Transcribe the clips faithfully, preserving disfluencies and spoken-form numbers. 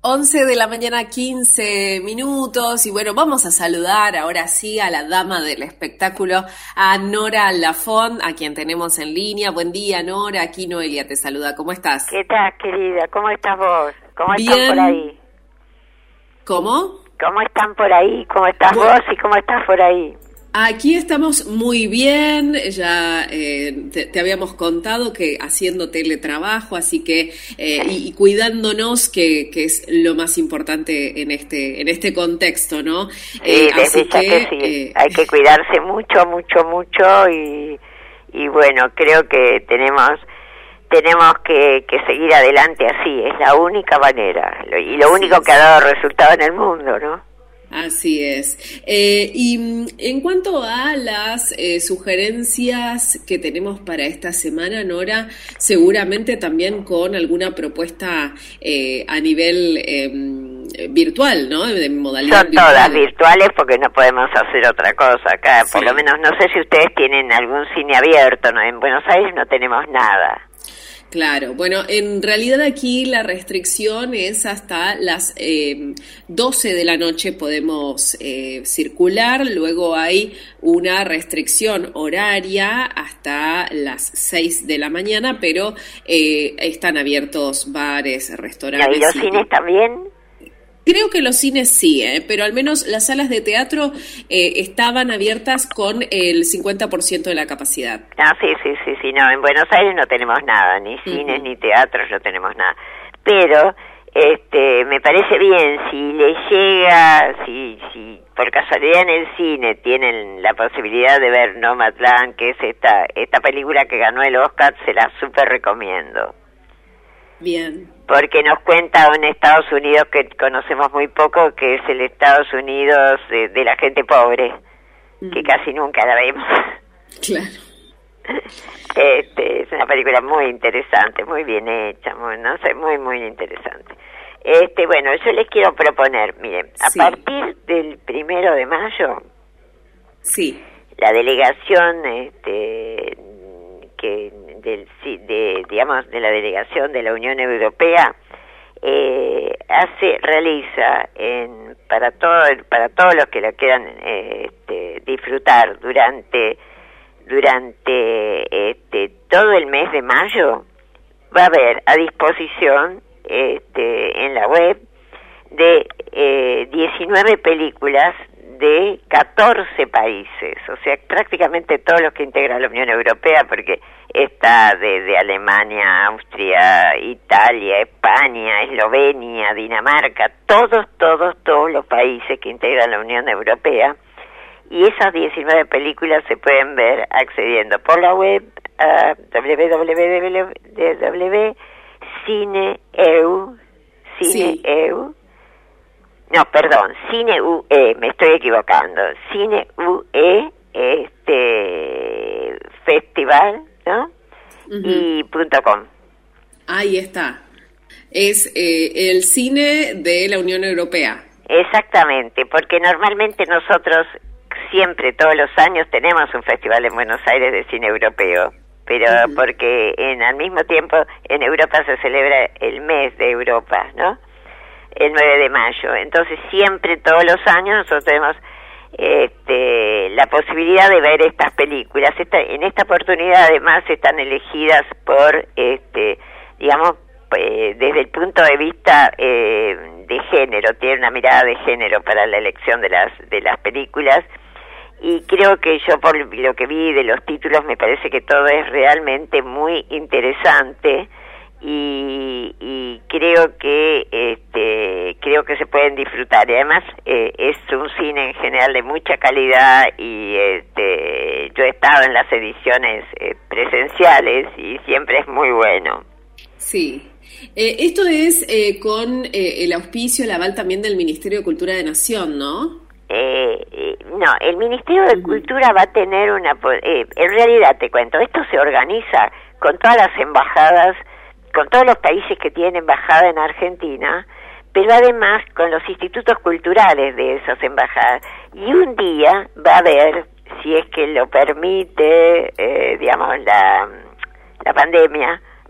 once de la mañana, quince minutos, y bueno, vamos a saludar ahora sí a la dama del espectáculo, a Nora Lafont, a quien tenemos en línea. Buen día, Nora, aquí Noelia te saluda, ¿cómo estás? ¿Qué tal, querida? ¿Cómo estás vos? ¿Cómo Bien. están por ahí? ¿Cómo? ¿Cómo están por ahí? ¿Cómo estás Bueno. vos y cómo estás por ahí? Aquí estamos muy bien, ya eh, te, te habíamos contado que haciendo teletrabajo, así que eh, y, y cuidándonos, que, que es lo más importante en este en este contexto, ¿no? Sí, Eh, desde así ya que, que sí, eh, hay que cuidarse mucho, mucho, mucho y, y bueno, creo que tenemos tenemos que, que seguir adelante así, es la única manera lo, y lo Así único es. que ha dado resultado en el mundo, ¿no? Así es. Eh, y mm, en cuanto a las eh, sugerencias que tenemos para esta semana, Nora, seguramente también con alguna propuesta eh, a nivel eh, virtual, ¿no? De modalidad Son virtual. todas virtuales porque no podemos hacer otra cosa acá, Sí. por lo menos no sé si ustedes tienen algún cine abierto, ¿no? En Buenos Aires no tenemos nada. Claro, bueno, en realidad aquí la restricción es hasta las eh, doce de la noche podemos eh, circular, luego hay una restricción horaria hasta las seis de la mañana, pero eh, están abiertos bares, restaurantes. ¿Y los y- cines también? Creo que los cines sí, ¿eh? Pero al menos las salas de teatro eh, estaban abiertas con el cincuenta por ciento de la capacidad. Ah, sí, sí, sí, sí, no, en Buenos Aires no tenemos nada, ni cines, Ujú. ni teatros, no tenemos nada. Pero, este, me parece bien, si les llega, si, si por casualidad en el cine tienen la posibilidad de ver Nomadland, que es esta, esta película que ganó el Oscar, se la súper recomiendo. Bien. Porque nos cuenta un Estados Unidos que conocemos muy poco, que es el Estados Unidos de, de la gente pobre, que Ujú. casi nunca la vemos. Claro. Este, es una película muy interesante, muy bien hecha, muy, no sé, muy, muy interesante. Este, bueno, yo les quiero proponer, miren, a Sí. partir del primero de mayo, Sí. la delegación, este, que del, sí, de, digamos, de la delegación de la Unión Europea, eh, hace, realiza en, para todo, para todos los que la quieran eh, este, disfrutar durante durante este todo el mes de mayo, va a haber a disposición este en la web de eh, diecinueve películas de catorce países, o sea, prácticamente todos los que integran la Unión Europea, porque está desde Alemania, Austria, Italia, España, Eslovenia, Dinamarca, todos, todos, todos los países que integran la Unión Europea. Y esas diecinueve películas se pueden ver accediendo por la web a doble u doble u doble u punto cineeu, cineeu, no, perdón, cineue, me estoy equivocando, cineue, este, festival, ¿no? Ujú. Y punto com. Ahí está. Es eh, el cine de la Unión Europea. Exactamente, porque normalmente nosotros siempre, todos los años, tenemos un festival en Buenos Aires de cine europeo, pero Ujú. porque en al mismo tiempo en Europa se celebra el mes de Europa, ¿no? El nueve de mayo. Entonces siempre, todos los años, nosotros tenemos este, la posibilidad de ver estas películas. Esta, en esta oportunidad, además, están elegidas por, este, digamos, eh, desde el punto de vista eh, de género, tiene una mirada de género para la elección de las de las películas, y creo que yo, por lo que vi de los títulos, me parece que todo es realmente muy interesante, y, y creo que este creo que se pueden disfrutar, y además eh, es un cine en general de mucha calidad, y este yo he estado en las ediciones eh, presenciales y siempre es muy bueno. Sí. Eh, esto es eh, con eh, el auspicio, el aval también del Ministerio de Cultura de Nación, ¿no? Eh, eh, no, el Ministerio de Ujú. Cultura va a tener una... po- Eh, en realidad, te cuento, esto se organiza con todas las embajadas, con todos los países que tienen embajada en Argentina, pero además con los institutos culturales de esas embajadas. Y un día va a haber, si es que lo permite, eh, digamos, la, la pandemia,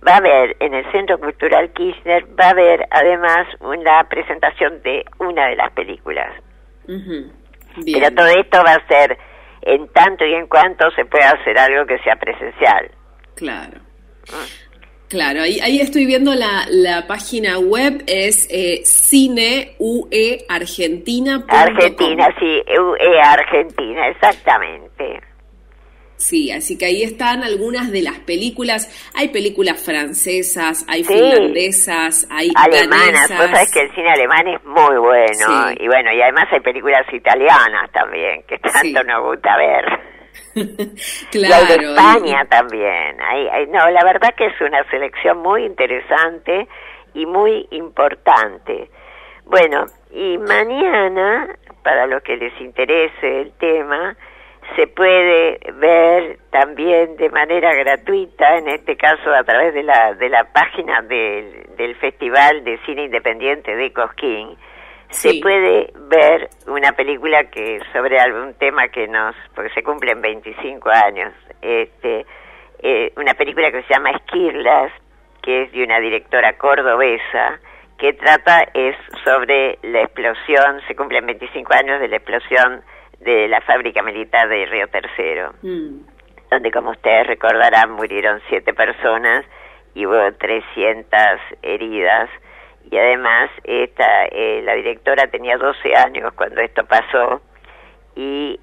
va a haber en el Centro Cultural Kirchner, va a haber además una presentación de una de las películas. Uh-huh. Pero todo esto va a ser en tanto y en cuanto se pueda hacer algo que sea presencial. Claro. ¿Mm? Claro, ahí, ahí estoy viendo la, la página web, es eh, cine u e argentina punto com. Argentina, sí, U E Argentina, exactamente. Sí, así que ahí están algunas de las películas. Hay películas francesas, hay sí. finlandesas, hay alemanas. danesas. Vos sabés que el cine alemán es muy bueno. Sí. Y bueno, y además hay películas italianas también, que tanto sí. nos gusta ver. Claro. Y hay de España y... también. Hay, hay, no, la verdad que es una selección muy interesante y muy importante. Bueno, y mañana, para los que les interese el tema, se puede ver también de manera gratuita, en este caso a través de la de la página del, del Festival de Cine Independiente de Cosquín. Sí. Se puede ver una película que sobre algún tema que nos, porque se cumplen veinticinco años, este, eh, una película que se llama Esquirlas, que es de una directora cordobesa, que trata es sobre la explosión, se cumplen veinticinco años de la explosión de la fábrica militar de Río Tercero, mm. donde, como ustedes recordarán, murieron siete personas y hubo trescientas heridas. Y además esta eh, la directora tenía doce años cuando esto pasó, y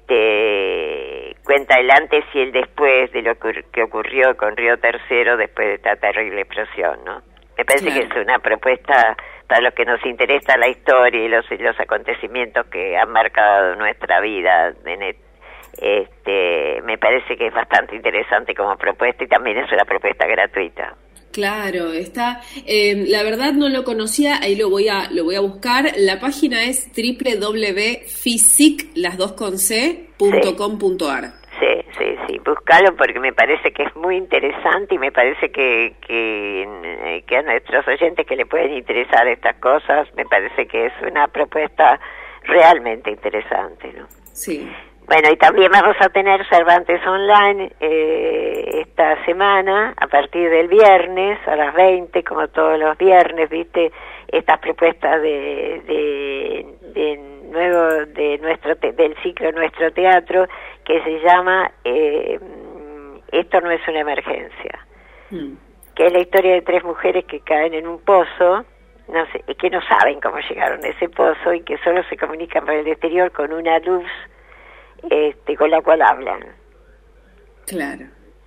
este cuenta el antes y el después de lo que ocurrió con Río Tercero después de esta terrible explosión, ¿no? Me parece claro. que es una propuesta para los que nos interesa la historia y los, los acontecimientos que han marcado nuestra vida. En el, este, me parece que es bastante interesante como propuesta, y también es una propuesta gratuita. Claro, está, eh, la verdad no lo conocía, ahí lo voy a lo voy a buscar. La página es doble u doble u doble u punto fisic, las dos con c, punto com punto a r. Sí, sí, sí, búscalo porque me parece que es muy interesante, y me parece que, que, que a nuestros oyentes que le pueden interesar estas cosas, me parece que es una propuesta realmente interesante, ¿no? Sí. Bueno, y también vamos a tener Cervantes Online eh, esta semana, a partir del viernes a las veinte, como todos los viernes, ¿viste? Estas propuestas de, de, de nuevo de nuestro te, del ciclo Nuestro Teatro, que se llama eh, Esto no es una emergencia, mm. que es la historia de tres mujeres que caen en un pozo, no sé, que no saben cómo llegaron a ese pozo, y que solo se comunican por el exterior con una luz Este, con la cual hablan. Claro.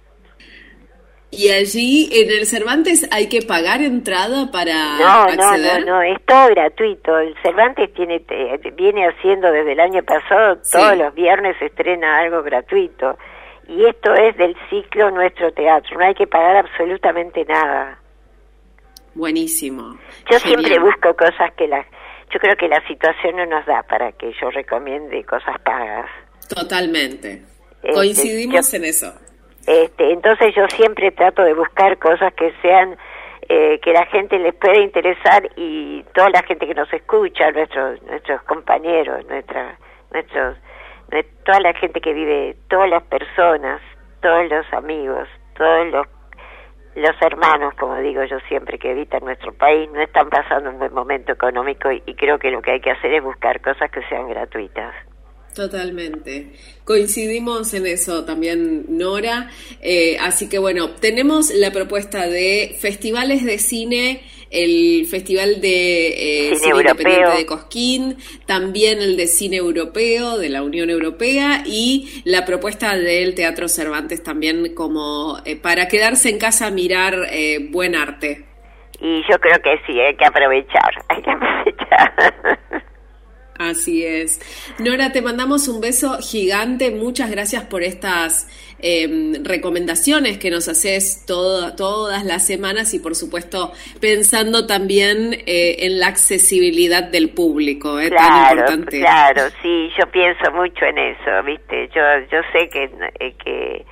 ¿Y allí en el Cervantes hay que pagar entrada para no, acceder? No, no, no, es todo gratuito. El Cervantes tiene te, viene haciendo desde el año pasado, sí. todos los viernes se estrena algo gratuito. Y esto es del ciclo Nuestro Teatro, no hay que pagar absolutamente nada. Buenísimo. Yo Genial. siempre busco cosas que la... Yo creo que la situación no nos da para que yo recomiende cosas pagas. Totalmente. Coincidimos este, yo, en eso. Este, entonces yo siempre trato de buscar cosas que sean, eh, que la gente les pueda interesar, y toda la gente que nos escucha, nuestros nuestros compañeros, nuestra, nuestros, toda la gente que vive, todas las personas, todos los amigos, todos los, los hermanos, como digo yo siempre, que habitan nuestro país, no están pasando un buen momento económico, y, y creo que lo que hay que hacer es buscar cosas que sean gratuitas. Totalmente. Coincidimos en eso también, Nora. Eh, así que bueno, tenemos la propuesta de festivales de cine, el Festival de eh, Cine, cine Independiente de Cosquín, también el de Cine Europeo de la Unión Europea, y la propuesta del Teatro Cervantes también, como eh, para quedarse en casa a mirar eh, buen arte. Y yo creo que sí, hay que aprovechar, hay que aprovechar. Así es. Nora, te mandamos un beso gigante. Muchas gracias por estas eh, recomendaciones que nos haces todo, todas las semanas, y por supuesto pensando también eh, en la accesibilidad del público, eh, claro, tan importante. Claro, sí, yo pienso mucho en eso, ¿viste? Yo yo sé que, eh, que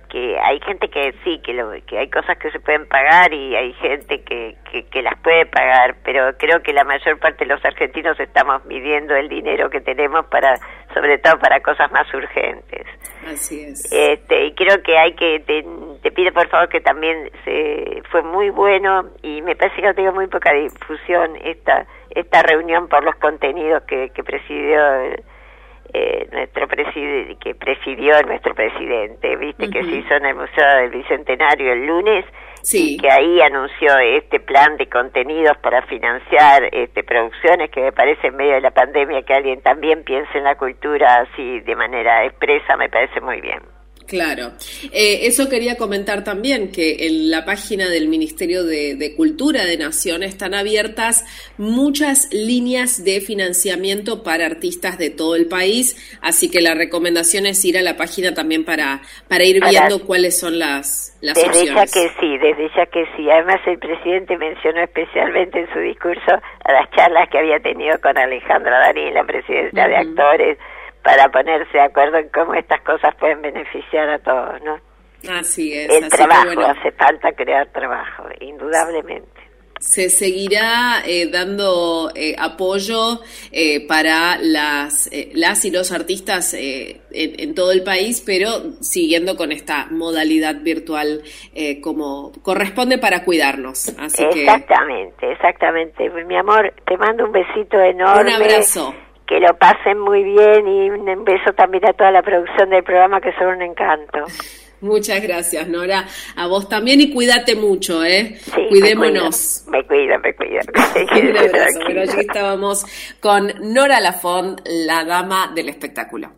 que hay gente que sí, que, lo, que hay cosas que se pueden pagar y hay gente que, que, que las puede pagar, pero creo que la mayor parte de los argentinos estamos midiendo el dinero que tenemos para, sobre todo para cosas más urgentes. Así es. Este, y creo que hay que, te, te pido por favor que también se, fue muy bueno y me parece que no tengo muy poca difusión esta, esta reunión por los contenidos que, que presidió Eh, nuestro preside, que presidió nuestro presidente, viste, uh-huh. que se hizo en el Museo del Bicentenario el lunes, sí. y que ahí anunció este plan de contenidos para financiar este producciones, que me parece en medio de la pandemia que alguien también piense en la cultura así de manera expresa, me parece muy bien. Claro, eh, eso quería comentar también, que en la página del Ministerio de, de Cultura de Nación están abiertas muchas líneas de financiamiento para artistas de todo el país, así que la recomendación es ir a la página también para, para ir para, viendo cuáles son las, las desde opciones. Desde ya que sí, desde ya que sí. Además el presidente mencionó especialmente en su discurso a las charlas que había tenido con Alejandra Darín, la presidenta uh-huh. de actores, para ponerse de acuerdo en cómo estas cosas pueden beneficiar a todos, ¿no? Así es. El así trabajo, que, bueno, hace falta crear trabajo, indudablemente. Se seguirá eh, dando eh, apoyo eh, para las, eh, las y los artistas eh, en, en todo el país, pero siguiendo con esta modalidad virtual eh, como corresponde para cuidarnos. Así exactamente, que... exactamente. Mi amor, te mando un besito enorme. Un abrazo. Que lo pasen muy bien y un beso también a toda la producción del programa, que son un encanto. Muchas gracias, Nora. A vos también y cuídate mucho, ¿eh? Sí, cuidémonos. Me cuido, me cuido. Me cuido. Un abrazo. Bueno, allí estábamos con Nora Lafont, la dama del espectáculo.